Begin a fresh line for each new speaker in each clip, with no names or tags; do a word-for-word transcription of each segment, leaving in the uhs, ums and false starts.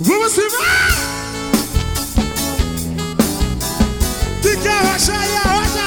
Vamos embora! Que que arrocha aí, arrocha,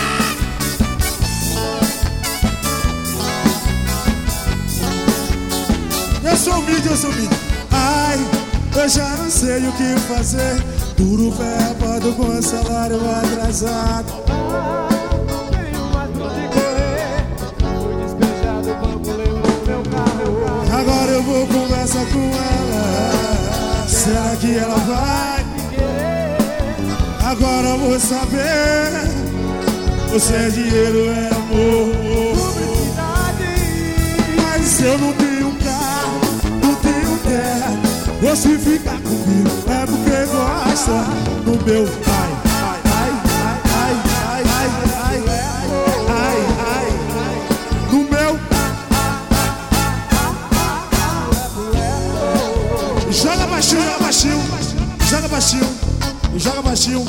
arrocha! Eu sou humilde, eu sou humilde. Ai, eu já não sei o que fazer. Duro verbado com salário atrasado.
Não tenho mais pra onde correr. Fui despejado, o banco levou meu carro.
Agora eu vou conversar com ela. Será que ela vai
me querer?
Agora eu vou saber. Você é dinheiro, é amor.
Publicidade.
Mas eu não tenho carro, não tenho terra. Você fica comigo é porque gosta do meu ai, ai, ai, ai, ai, ai, ai, ai, ai, ai, no meu. Joga baixinho, joga baixinho, joga baixinho, joga baixinho.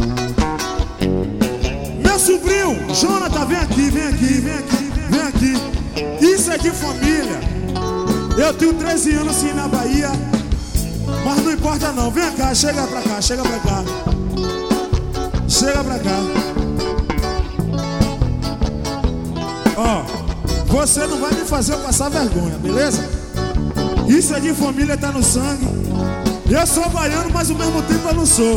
Meu sobrinho, Jonathan, vem aqui, vem aqui, vem aqui, vem aqui. Isso é de família. Eu tenho treze anos sim na Bahia. Mas não importa não, vem cá, chega pra cá, chega pra cá. Chega pra cá. Ó, você não vai me fazer eu passar vergonha, beleza? Isso é de família, tá no sangue. Eu sou baiano, mas ao mesmo tempo eu não sou.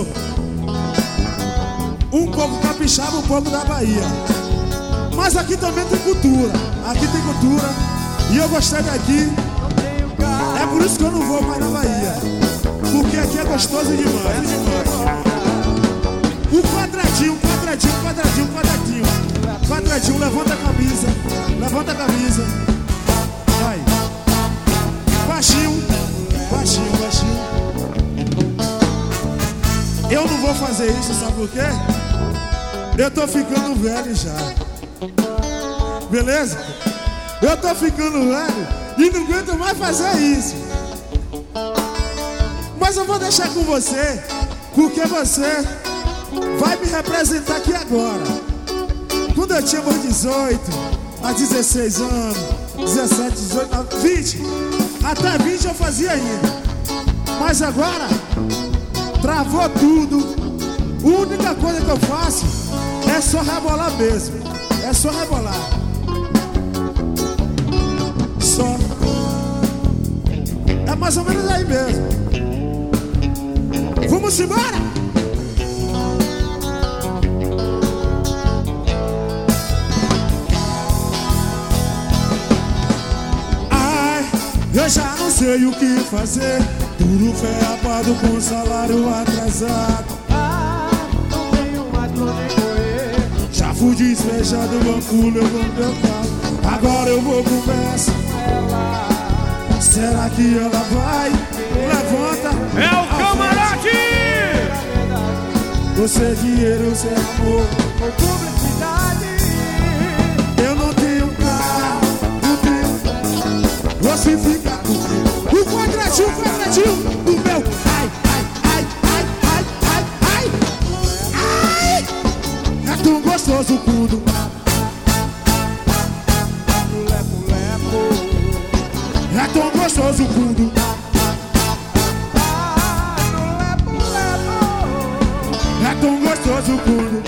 Um pouco capixaba, um pouco da Bahia. Mas aqui também tem cultura. Aqui tem cultura. E eu gostei daqui. É por isso que eu não vou mais na Bahia. Porque aqui é gostoso demais. O quadradinho, quadradinho, quadradinho, quadradinho. Quadradinho, levanta a camisa. Levanta a camisa. Vai. Baixinho, baixinho, baixinho. Eu não vou fazer isso, sabe por quê? Eu tô ficando velho já. Beleza? Eu tô ficando velho e não aguento mais fazer isso. Mas eu vou deixar com você, porque você vai me representar aqui agora. Quando eu tinha meus dezoito, a dezesseis anos, dezessete, dezoito, vinte, até vinte eu fazia ainda. Mas agora, travou tudo. A única coisa que eu faço é só rebolar mesmo. É só rebolar. Só. É mais ou menos aí mesmo. Vamos embora! Ai, eu já não sei o que fazer. Duro ferrapado com salário atrasado.
Ah, não tenho mais pra onde correr.
Já fui despejado, o banco levou meu carro. Agora eu vou conversar com ela. Será que ela vai? Levanta.
É o Camarote!
Você é dinheiro, você é amor.
Por publicidade.
Eu não tenho carro, não tenho. Você fica comigo. O quadradinho, o quadradinho do meu. Ai, ai, ai, ai, ai, ai, ai. Ai, é tão gostoso tudo.
Lepo, lepo.
É tão gostoso tudo. É tão gostoso tudo.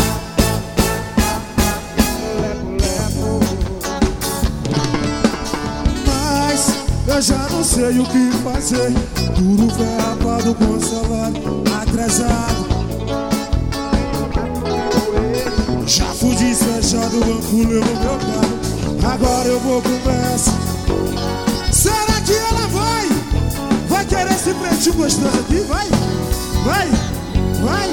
Mas eu já não sei o que fazer. Duro verbado com salário atrasado. Já fui despejado, o banco levou meu carro. Agora eu vou conversa. Será que ela vai? Vai querer esse pretinho gostoso aqui? Vai? Vai? Vai?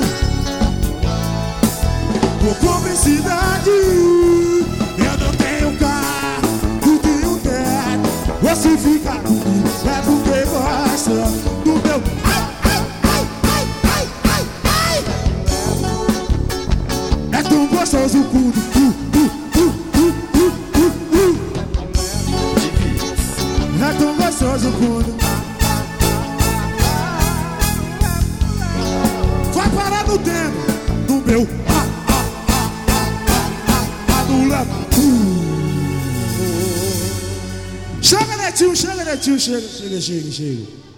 Por publicidade. Eu não tenho carro, não tenho teto. Você fica comigo é porque gosta do meu. Ai, ai, ai, ai, ai, ai, ai. É tão gostoso tudo. Uh, uh, uh, uh, uh, uh, uh. É tão gostoso tudo. Vai parar no tempo, no meu. Ah, ah, ah, ah, ah, ah, no lado. Uh. Chega, Netinho, chega, Netinho, chega, chega, chega, chega.